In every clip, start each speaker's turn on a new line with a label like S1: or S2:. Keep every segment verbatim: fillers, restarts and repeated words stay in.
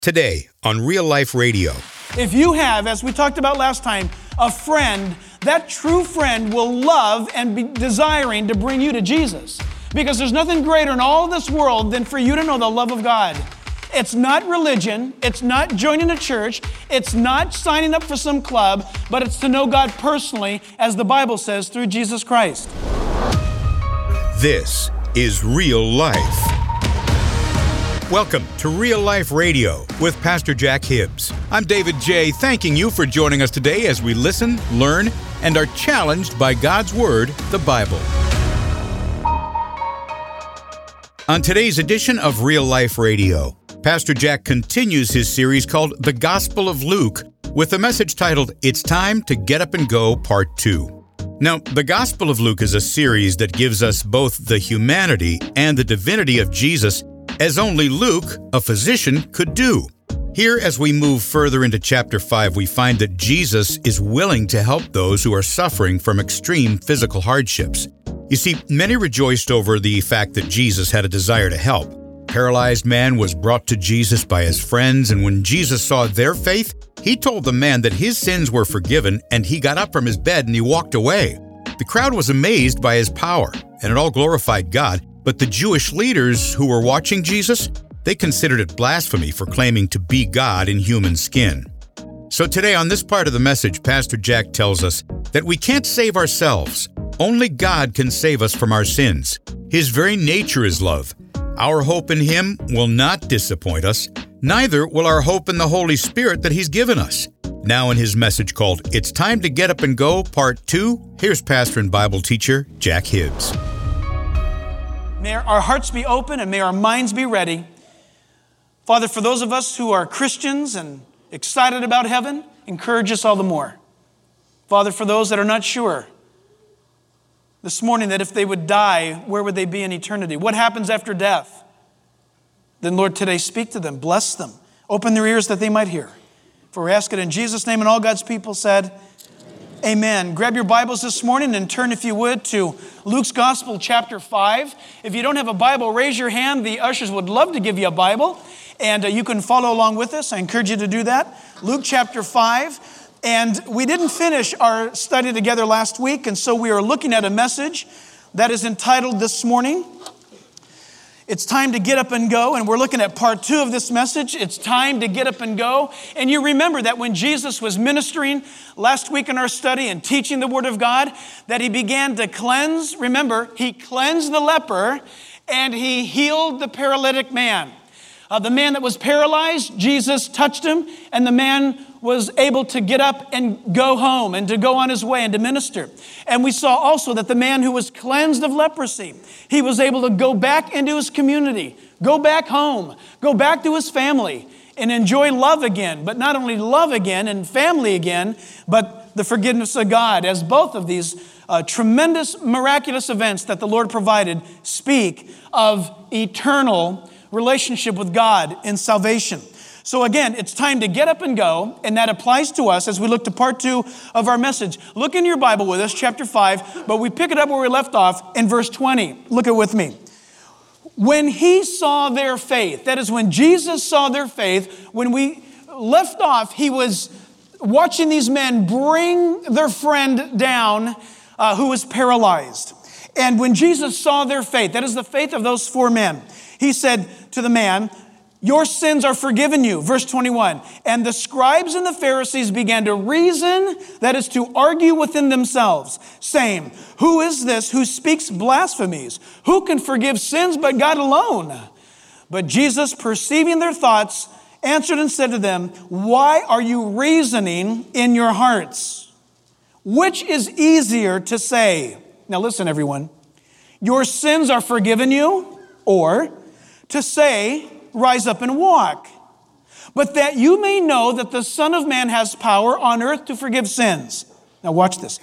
S1: Today on Real Life Radio.
S2: If you have, as we talked about last time, a friend, that true friend will love and be desiring to bring you to Jesus. Because there's nothing greater in all of this world than for you to know the love of God. It's not religion, it's not joining a church, it's not signing up for some club, but it's to know God personally, as the Bible says, through Jesus Christ.
S1: This is Real Life. Welcome to Real Life Radio with Pastor Jack Hibbs. I'm David J., thanking you for joining us today as we listen, learn, and are challenged by God's Word, the Bible. On today's edition of Real Life Radio, Pastor Jack continues his series called The Gospel of Luke with a message titled, It's Time to Get Up and Go, Part two. Now, the Gospel of Luke is a series that gives us both the humanity and the divinity of Jesus as only Luke, a physician, could do. Here, as we move further into chapter five, we find that Jesus is willing to help those who are suffering from extreme physical hardships. You see, many rejoiced over the fact that Jesus had a desire to help. A paralyzed man was brought to Jesus by his friends, and when Jesus saw their faith, he told the man that his sins were forgiven, and he got up from his bed and he walked away. The crowd was amazed by his power, and it all glorified God. But the Jewish leaders who were watching Jesus, they considered it blasphemy for claiming to be God in human skin. So today on this part of the message, Pastor Jack tells us that we can't save ourselves. Only God can save us from our sins. His very nature is love. Our hope in Him will not disappoint us. Neither will our hope in the Holy Spirit that He's given us. Now in his message called It's Time to Get Up and Go, Part two, here's pastor and Bible teacher Jack Hibbs.
S2: May our hearts be open and may our minds be ready. Father, for those of us who are Christians and excited about heaven, encourage us all the more. Father, for those that are not sure this morning that if they would die, where would they be in eternity? What happens after death? Then, Lord, today speak to them, bless them, open their ears that they might hear. For we ask it in Jesus' name, and all God's people said, Amen. Grab your Bibles this morning and turn, if you would, to Luke's Gospel, chapter five. If you don't have a Bible, raise your hand. The ushers would love to give you a Bible, and uh, you can follow along with us. I encourage you to do that. Luke chapter five. And we didn't finish our study together last week, and so we are looking at a message that is entitled this morning, It's Time to Get Up and Go, and we're looking at part two of this message. It's time to get up and go. And you remember that when Jesus was ministering last week in our study and teaching the Word of God, that He began to cleanse. Remember, He cleansed the leper and He healed the paralytic man. Uh, the man that was paralyzed, Jesus touched him, and the man was able to get up and go home and to go on his way and to minister. And we saw also that the man who was cleansed of leprosy, he was able to go back into his community, go back home, go back to his family and enjoy love again. But not only love again and family again, but the forgiveness of God, as both of these uh, tremendous, miraculous events that the Lord provided speak of eternal relationship with God in salvation. So again, it's time to get up and go, and that applies to us as we look to part two of our message. Look in your Bible with us, chapter five, but we pick it up where we left off in verse twenty. Look it with me. When He saw their faith, that is when Jesus saw their faith, when we left off, He was watching these men bring their friend down uh, who was paralyzed. And when Jesus saw their faith, that is the faith of those four men, He said to the man, your sins are forgiven you. Verse twenty-one. And the scribes and the Pharisees began to reason, that is to argue within themselves, saying, who is this who speaks blasphemies? Who can forgive sins but God alone? But Jesus, perceiving their thoughts, answered and said to them, why are you reasoning in your hearts? Which is easier to say? Now listen, everyone. Your sins are forgiven you, or to say, rise up and walk. But that you may know that the Son of Man has power on earth to forgive sins. Now watch this.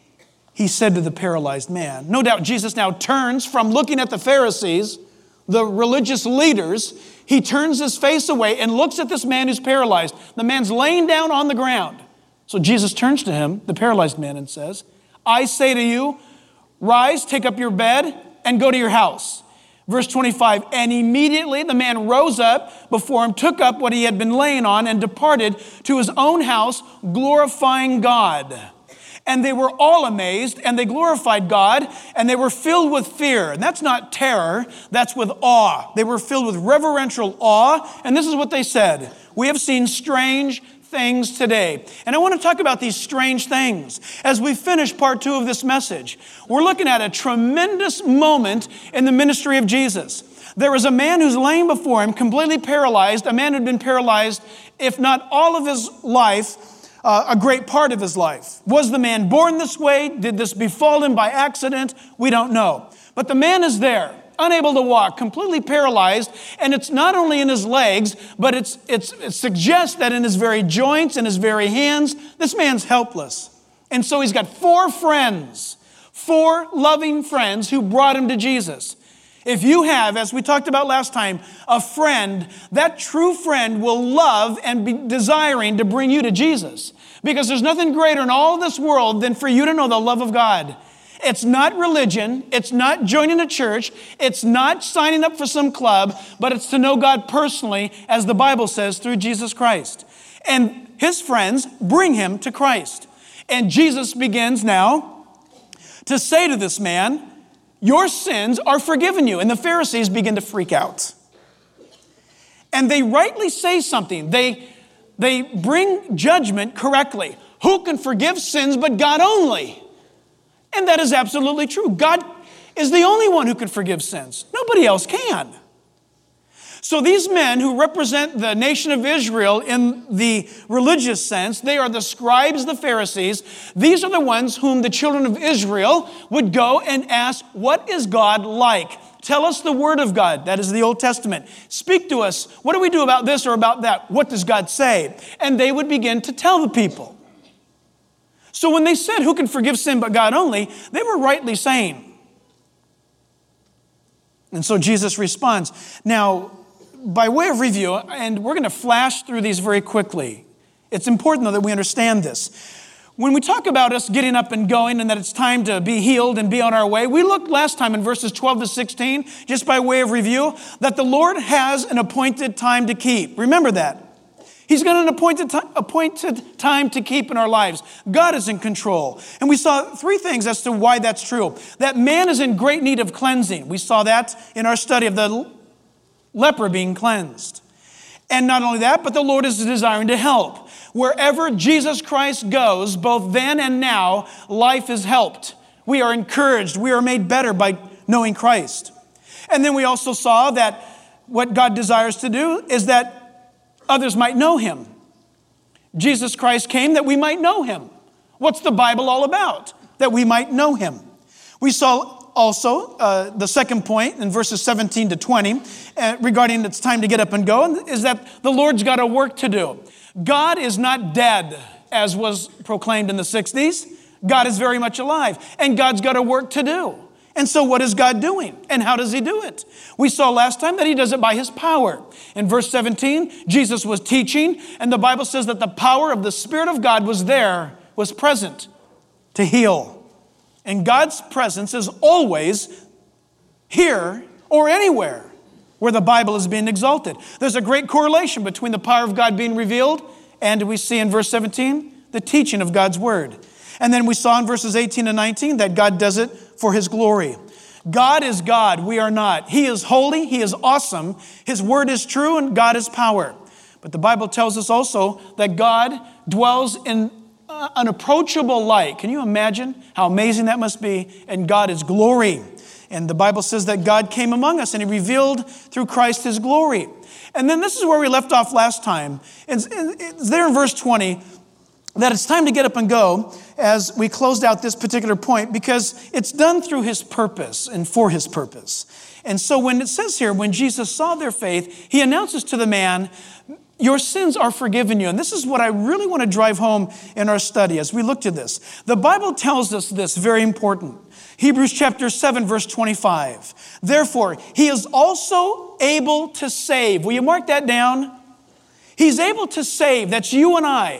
S2: He said to the paralyzed man. No doubt Jesus now turns from looking at the Pharisees, the religious leaders. He turns his face away and looks at this man who's paralyzed. The man's laying down on the ground. So Jesus turns to him, the paralyzed man, and says, I say to you, rise, take up your bed, and go to your house. Verse twenty-five, and immediately the man rose up before him, took up what he had been laying on, and departed to his own house, glorifying God. And they were all amazed, and they glorified God, and they were filled with fear. And that's not terror, that's with awe. They were filled with reverential awe, and this is what they said. We have seen strange things today. And I want to talk about these strange things. As we finish part two of this message, we're looking at a tremendous moment in the ministry of Jesus. There was a man who's laying before him, completely paralyzed, a man who'd been paralyzed, if not all of his life, Uh, a great part of his life. Was the man born this way? Did this befall him by accident? We don't know. But the man is there, unable to walk, completely paralyzed, and it's not only in his legs, but it's, it's, it suggests that in his very joints, in his very hands, this man's helpless. And so he's got four friends, four loving friends who brought him to Jesus. If you have, as we talked about last time, a friend, that true friend will love and be desiring to bring you to Jesus. Because there's nothing greater in all this world than for you to know the love of God. It's not religion. It's not joining a church. It's not signing up for some club, but it's to know God personally, as the Bible says, through Jesus Christ. And his friends bring him to Christ. And Jesus begins now to say to this man, your sins are forgiven you. And the Pharisees begin to freak out. And they rightly say something. They, they bring judgment correctly. Who can forgive sins but God only? And that is absolutely true. God is the only one who can forgive sins. Nobody else can. So these men who represent the nation of Israel in the religious sense, they are the scribes, the Pharisees. These are the ones whom the children of Israel would go and ask, what is God like? Tell us the word of God. That is the Old Testament. Speak to us. What do we do about this or about that? What does God say? And they would begin to tell the people. So when they said, who can forgive sin but God only, they were rightly saying. And so Jesus responds. Now, by way of review, and we're going to flash through these very quickly. It's important, though, that we understand this. When we talk about us getting up and going and that it's time to be healed and be on our way, we looked last time in verses twelve to sixteen, just by way of review, that the Lord has an appointed time to keep. Remember that. He's got an appointed, t- appointed time to keep in our lives. God is in control. And we saw three things as to why that's true. That man is in great need of cleansing. We saw that in our study of the leper being cleansed. And not only that, but the Lord is desiring to help. Wherever Jesus Christ goes, both then and now, life is helped. We are encouraged. We are made better by knowing Christ. And then we also saw that what God desires to do is that others might know him. Jesus Christ came that we might know him. What's the Bible all about? That we might know him. We saw also, uh, the second point in verses seventeen to twenty, uh, regarding it's time to get up and go, is that the Lord's got a work to do. God is not dead, as was proclaimed in the sixties. God is very much alive, and God's got a work to do. And so what is God doing? And how does he do it? We saw last time that he does it by his power. In verse seventeen, Jesus was teaching, and the Bible says that the power of the Spirit of God was there, was present to heal. And God's presence is always here or anywhere where the Bible is being exalted. There's a great correlation between the power of God being revealed and we see in verse seventeen, the teaching of God's word. And then we saw in verses eighteen and nineteen that God does it for his glory. God is God, we are not. He is holy, he is awesome, his word is true, and God is power. But the Bible tells us also that God dwells in Uh, unapproachable light. Can you imagine how amazing that must be? And God is glory. And the Bible says that God came among us and he revealed through Christ his glory. And then this is where we left off last time. It's, it's there in verse twenty that it's time to get up and go as we closed out this particular point, because it's done through his purpose and for his purpose. And so when it says here, when Jesus saw their faith, he announces to the man, your sins are forgiven you. And this is what I really want to drive home in our study as we look to this. The Bible tells us this, very important. Hebrews chapter seven, verse twenty-five. Therefore, he is also able to save. Will you mark that down? He's able to save, that's you and I,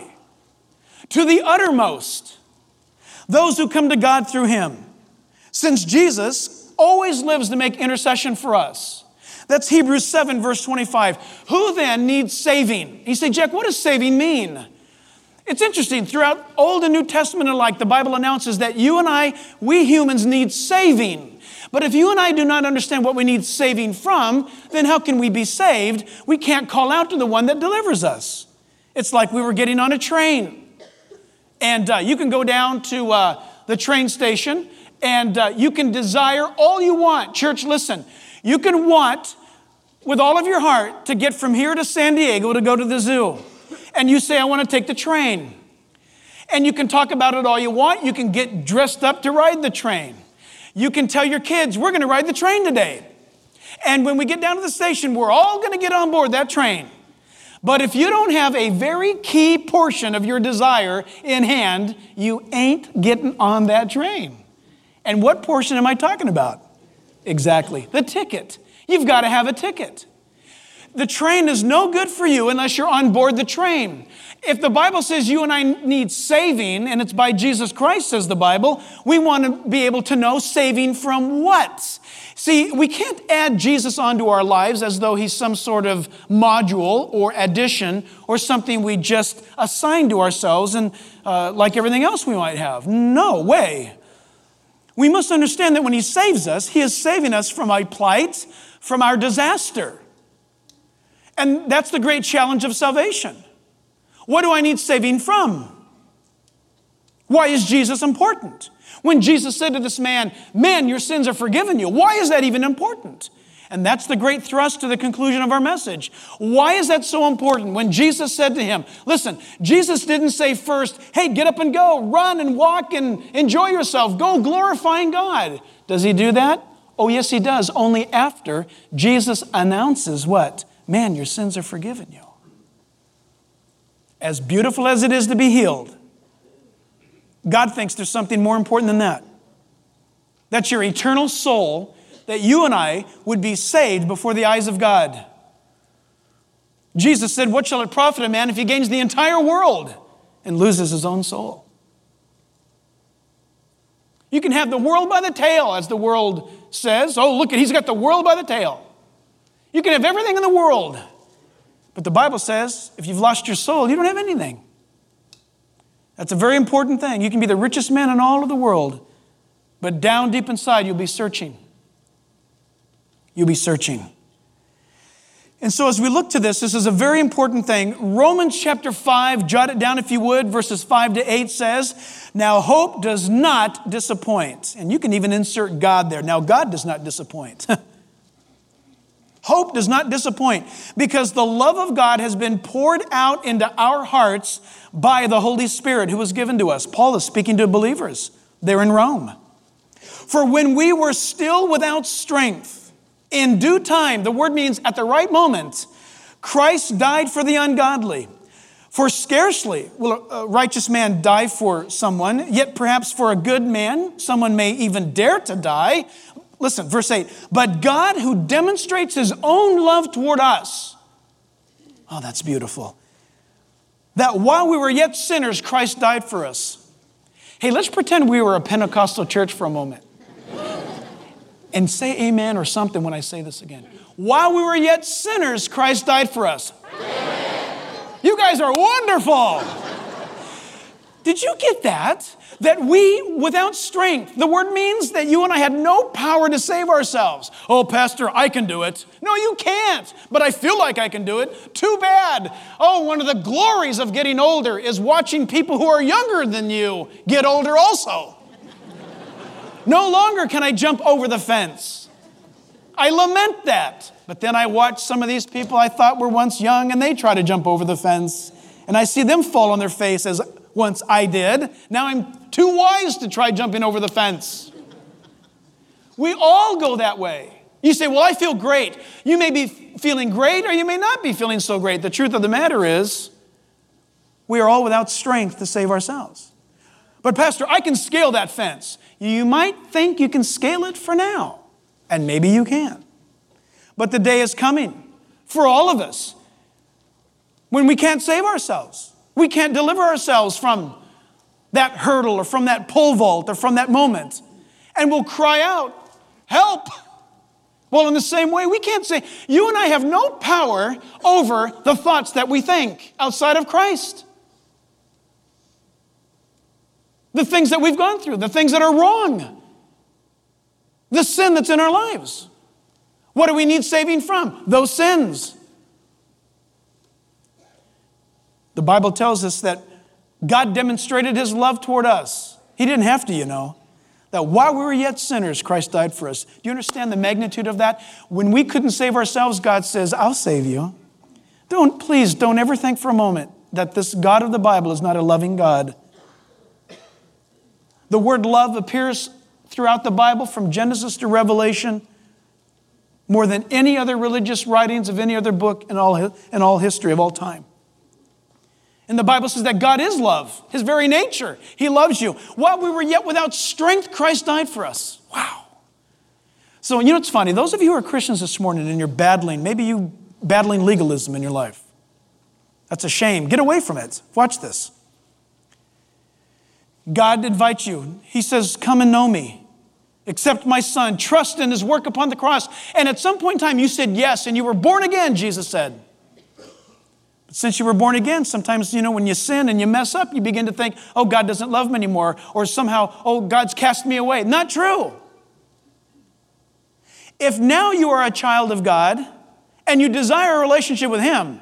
S2: to the uttermost, those who come to God through him. Since Jesus always lives to make intercession for us. That's Hebrews seven, verse twenty-five. Who then needs saving? You say, Jack, what does saving mean? It's interesting. Throughout Old and New Testament alike, the Bible announces that you and I, we humans need saving. But if you and I do not understand what we need saving from, then how can we be saved? We can't call out to the one that delivers us. It's like we were getting on a train. And uh, you can go down to uh, the train station and uh, you can desire all you want. Church, listen. You can want with all of your heart to get from here to San Diego to go to the zoo. And you say, I want to take the train. And you can talk about it all you want. You can get dressed up to ride the train. You can tell your kids, we're going to ride the train today. And when we get down to the station, we're all going to get on board that train. But if you don't have a very key portion of your desire in hand, you ain't getting on that train. And what portion am I talking about? Exactly. The ticket. You've got to have a ticket. The train is no good for you unless you're on board the train. If the Bible says you and I need saving, and it's by Jesus Christ, says the Bible, we want to be able to know saving from what? See, we can't add Jesus onto our lives as though he's some sort of module or addition or something we just assign to ourselves and uh, like everything else we might have. No way. We must understand that when he saves us, he is saving us from our plight, from our disaster. And that's the great challenge of salvation. What do I need saving from? Why is Jesus important? When Jesus said to this man, man, your sins are forgiven you. Why is that even important? And that's the great thrust to the conclusion of our message. Why is that so important? When Jesus said to him, listen, Jesus didn't say first, hey, get up and go, run and walk and enjoy yourself, go glorifying God. Does he do that? Oh, yes, he does. Only after Jesus announces what? Man, your sins are forgiven you. As beautiful as it is to be healed, God thinks there's something more important than that. That's your eternal soul, that you and I would be saved before the eyes of God. Jesus said, what shall it profit a man if he gains the entire world and loses his own soul? You can have the world by the tail, as the world says. Oh, look, he's got the world by the tail. You can have everything in the world. But the Bible says, if you've lost your soul, you don't have anything. That's a very important thing. You can be the richest man in all of the world, but down deep inside, you'll be searching. You'll be searching. And so as we look to this, this is a very important thing. Romans chapter five, jot it down if you would, verses five to eight says, now hope does not disappoint. And you can even insert God there. Now God does not disappoint. Hope does not disappoint because the love of God has been poured out into our hearts by the Holy Spirit who was given to us. Paul is speaking to believers there in Rome. For when we were still without strength, in due time, the word means at the right moment, Christ died for the ungodly. For scarcely will a righteous man die for someone, yet perhaps for a good man, someone may even dare to die. Listen, verse eight, but God who demonstrates his own love toward us. Oh, that's beautiful. That while we were yet sinners, Christ died for us. Hey, let's pretend we were a Pentecostal church for a moment. And say amen or something when I say this again. While we were yet sinners, Christ died for us. Amen. You guys are wonderful. Did you get that? That we, without strength, the word means that you and I had no power to save ourselves. Oh, Pastor, I can do it. No, you can't, but I feel like I can do it. Too bad. Oh, one of the glories of getting older is watching people who are younger than you get older also. No longer can I jump over the fence. I lament that. But then I watch some of these people I thought were once young and they try to jump over the fence. And I see them fall on their face as once I did. Now I'm too wise to try jumping over the fence. We all go that way. You say, well, I feel great. You may be feeling great or you may not be feeling so great. The truth of the matter is we are all without strength to save ourselves. But Pastor, I can scale that fence. You might think you can scale it for now, and maybe you can. But the day is coming for all of us when we can't save ourselves. We can't deliver ourselves from that hurdle or from that pole vault or from that moment. And we'll cry out Help! Well, in the same way, we can't say, you and I have no power over the thoughts that we think outside of Christ. The things that we've gone through, the things that are wrong, the sin that's in our lives. What do we need saving from? Those sins. The Bible tells us that God demonstrated His love toward us. He didn't have to, you know. That while we were yet sinners, Christ died for us. Do you understand the magnitude of that? When we couldn't save ourselves, God says, I'll save you. Don't, please, don't ever think for a moment that this God of the Bible is not a loving God. The word love appears throughout the Bible from Genesis to Revelation more than any other religious writings of any other book in all, in all history of all time. And the Bible says that God is love, His very nature. He loves you. While we were yet without strength, Christ died for us. Wow. So, you know, it's funny. Those of you who are Christians this morning and you're battling, maybe you battling legalism in your life. That's a shame. Get away from it. Watch this. God invites you. He says, come and know me. Accept my Son. Trust in His work upon the cross. And at some point in time, you said yes, and you were born again, Jesus said. But since you were born again, sometimes, you know, when you sin and you mess up, you begin to think, oh, God doesn't love me anymore. Or somehow, oh, God's cast me away. Not true. If now you are a child of God and you desire a relationship with Him,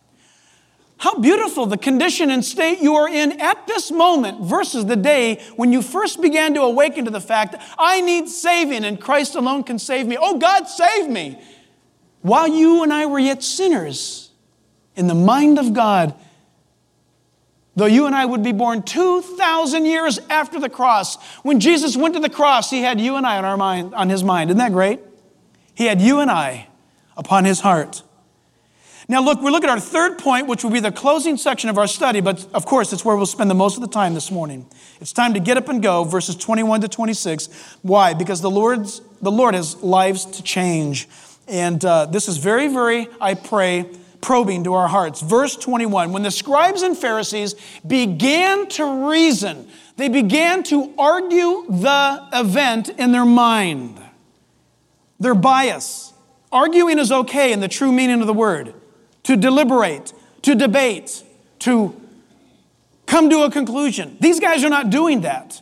S2: how beautiful the condition and state you are in at this moment versus the day when you first began to awaken to the fact that I need saving and Christ alone can save me. Oh, God, save me. While you and I were yet sinners, in the mind of God, though you and I would be born two thousand years after the cross, when Jesus went to the cross, He had you and I on our mind, on His mind. Isn't that great? He had you and I upon His heart. Now look, we're looking at our third point, which will be the closing section of our study, but of course it's where we'll spend the most of the time this morning. It's time to get up and go, verses twenty-one to twenty-six. Why? Because the Lord's the Lord has lives to change. And uh, this is very, very, I pray, probing to our hearts. Verse twenty-one, when the scribes and Pharisees began to reason, they began to argue the event in their mind. Their bias. Arguing is okay in the true meaning of the word. To deliberate, to debate, to come to a conclusion. These guys are not doing that.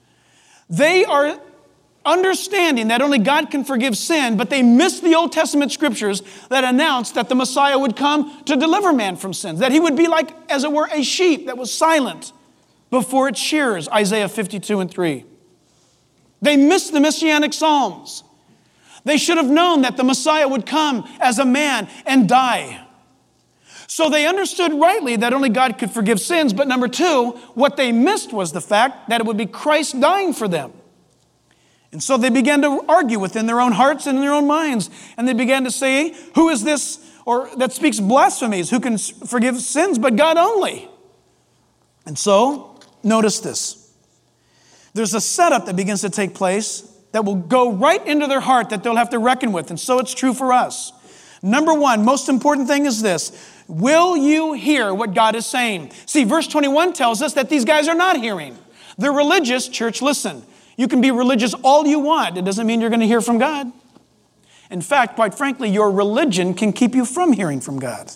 S2: They are understanding that only God can forgive sin, but they missed the Old Testament scriptures that announced that the Messiah would come to deliver man from sins, that He would be like, as it were, a sheep that was silent before its shearers, Isaiah fifty-two and three. They missed the Messianic Psalms. They should have known that the Messiah would come as a man and die. So they understood rightly that only God could forgive sins, but number two, what they missed was the fact that it would be Christ dying for them. And so they began to argue within their own hearts and in their own minds. And they began to say, who is this or that speaks blasphemies? Who can forgive sins but God only? And so, notice this. There's a setup that begins to take place that will go right into their heart that they'll have to reckon with. And so it's true for us. Number one, most important thing is this. Will you hear what God is saying? See, verse twenty-one tells us that these guys are not hearing. They're religious. Church, listen. You can be religious all you want. It doesn't mean you're going to hear from God. In fact, quite frankly, your religion can keep you from hearing from God.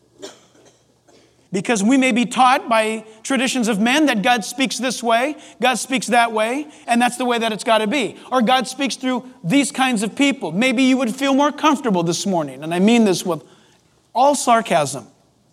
S2: Because we may be taught by traditions of men that God speaks this way, God speaks that way, and that's the way that it's got to be. Or God speaks through these kinds of people. Maybe you would feel more comfortable this morning, and I mean this with all sarcasm.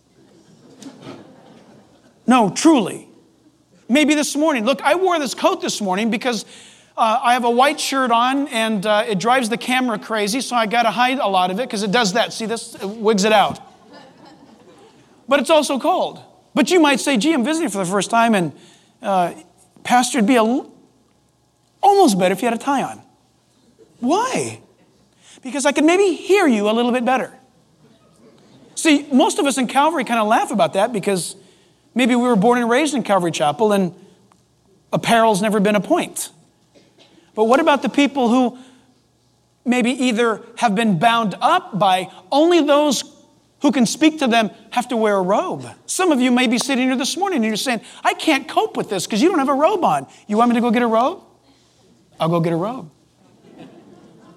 S2: No, truly. Maybe this morning. Look, I wore this coat this morning because uh, I have a white shirt on and uh, it drives the camera crazy, so I got to hide a lot of it because it does that. See this? It wigs it out. But it's also cold. But you might say, gee, I'm visiting for the first time and uh, Pastor, it'd be a l- almost better if you had a tie on. Why? Because I could maybe hear you a little bit better. See, most of us in Calvary kind of laugh about that because maybe we were born and raised in Calvary Chapel and apparel's never been a point. But what about the people who maybe either have been bound up by only those who can speak to them have to wear a robe? Some of you may be sitting here this morning and you're saying, I can't cope with this because you don't have a robe on. You want me to go get a robe? I'll go get a robe.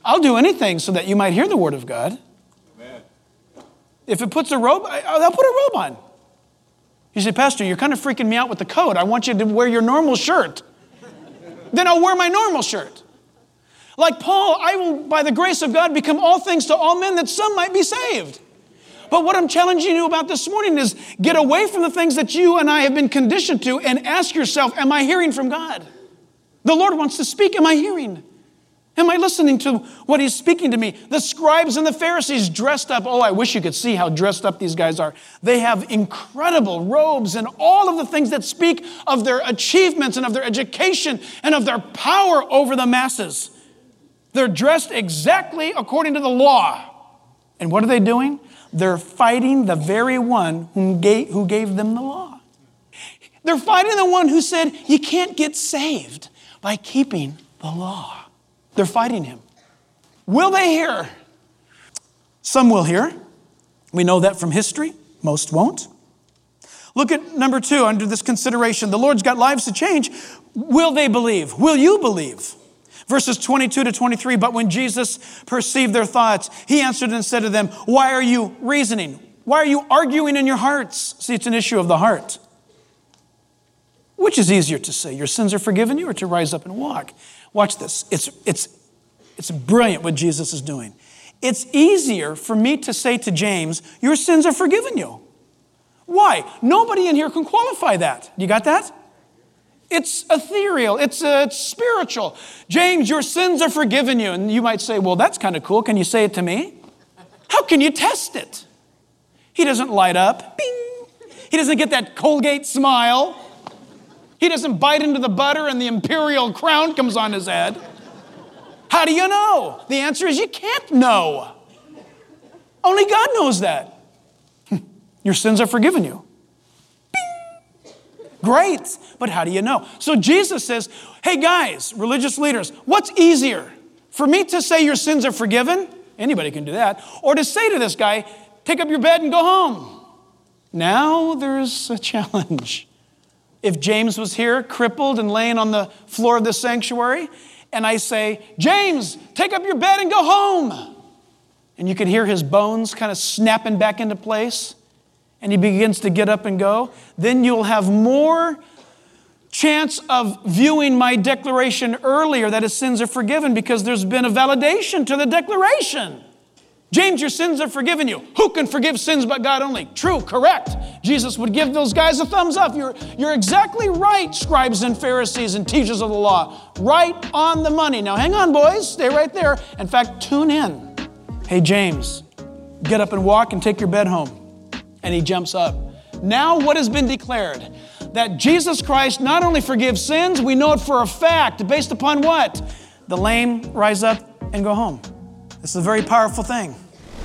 S2: I'll do anything so that you might hear the word of God.
S3: Amen.
S2: If it puts a robe, I'll put a robe on. You say, Pastor, you're kind of freaking me out with the coat. I want you to wear your normal shirt. Then I'll wear my normal shirt. Like Paul, I will, by the grace of God, become all things to all men that some might be saved. But what I'm challenging you about this morning is get away from the things that you and I have been conditioned to and ask yourself, am I hearing from God? The Lord wants to speak. Am I hearing? Am I listening to what He's speaking to me? The scribes and the Pharisees dressed up. Oh, I wish you could see how dressed up these guys are. They have incredible robes and all of the things that speak of their achievements and of their education and of their power over the masses. They're dressed exactly according to the law. And what are they doing? They're fighting the very one whom gave, who gave them the law. They're fighting the one who said, you can't get saved by keeping the law. They're fighting him. Will they hear? Some will hear. We know that from history. Most won't. Look at number two under this consideration. The Lord's got lives to change. Will they believe? Will you believe? Verses twenty-two to twenty-three, but when Jesus perceived their thoughts, He answered and said to them, why are you reasoning? Why are you arguing in your hearts? See, it's an issue of the heart. Which is easier to say, your sins are forgiven you, or to rise up and walk? Watch this. It's, it's, it's brilliant what Jesus is doing. It's easier for me to say to James, your sins are forgiven you. Why? Nobody in here can qualify that. You got that? It's ethereal. It's, uh, it's spiritual. James, your sins are forgiven you. And you might say, well, that's kind of cool. Can you say it to me? How can you test it? He doesn't light up. Bing. He doesn't get that Colgate smile. He doesn't bite into the butter and the imperial crown comes on his head. How do you know? The answer is you can't know. Only God knows that. Your sins are forgiven you. Bing. Great, but how do you know? So Jesus says, hey guys, religious leaders, what's easier? For me to say your sins are forgiven, anybody can do that, or to say to this guy, take up your bed and go home. Now there's a challenge. If James was here, crippled and laying on the floor of the sanctuary, and I say, James, take up your bed and go home. And you could hear his bones kind of snapping back into place, and he begins to get up and go, then you'll have more chance of viewing my declaration earlier that his sins are forgiven because there's been a validation to the declaration. James, your sins are forgiven you. Who can forgive sins but God only? True, correct. Jesus would give those guys a thumbs up. You're, you're exactly right, scribes and Pharisees and teachers of the law. Right on the money. Now hang on, boys. Stay right there. In fact, tune in. Hey, James, get up and walk and take your bed home. And he jumps up. Now what has been declared? That Jesus Christ not only forgives sins, we know it for a fact. Based upon what? The lame rise up and go home. It's a very powerful thing.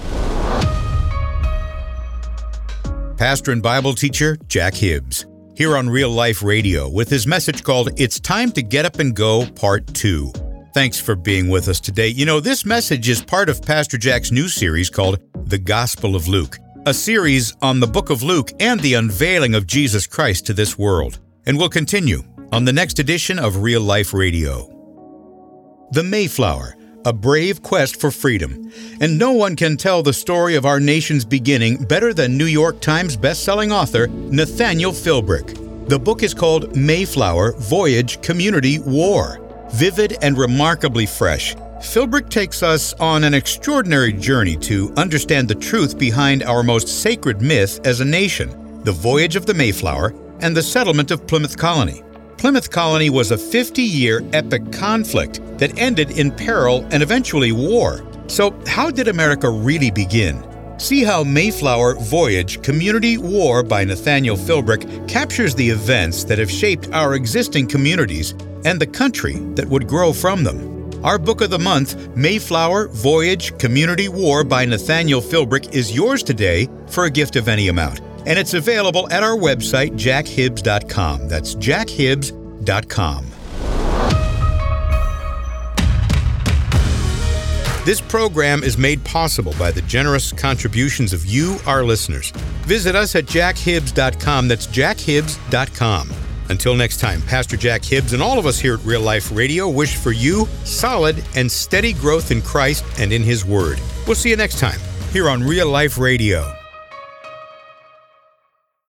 S1: Pastor and Bible teacher Jack Hibbs, here on Real Life Radio with his message called It's Time to Get Up and Go, Part two. Thanks for being with us today. You know, this message is part of Pastor Jack's new series called The Gospel of Luke, a series on the book of Luke and the unveiling of Jesus Christ to this world. And we'll continue on the next edition of Real Life Radio. The Mayflower, a brave quest for freedom. And no one can tell the story of our nation's beginning better than New York Times bestselling author Nathaniel Philbrick. The book is called Mayflower, Voyage, Community, War. Vivid and remarkably fresh, Philbrick takes us on an extraordinary journey to understand the truth behind our most sacred myth as a nation, the voyage of the Mayflower and the settlement of Plymouth Colony. Plymouth Colony was a fifty-year epic conflict that ended in peril and eventually war. So how did America really begin? See how Mayflower, Voyage, Community, War by Nathaniel Philbrick captures the events that have shaped our existing communities and the country that would grow from them. Our book of the month, Mayflower, Voyage, Community, War by Nathaniel Philbrick, is yours today for a gift of any amount. And it's available at our website, jack hibbs dot com. That's jack hibbs dot com. This program is made possible by the generous contributions of you, our listeners. Visit us at jack hibbs dot com. That's jack hibbs dot com. Until next time, Pastor Jack Hibbs and all of us here at Real Life Radio wish for you solid and steady growth in Christ and in His Word. We'll see you next time here on Real Life Radio.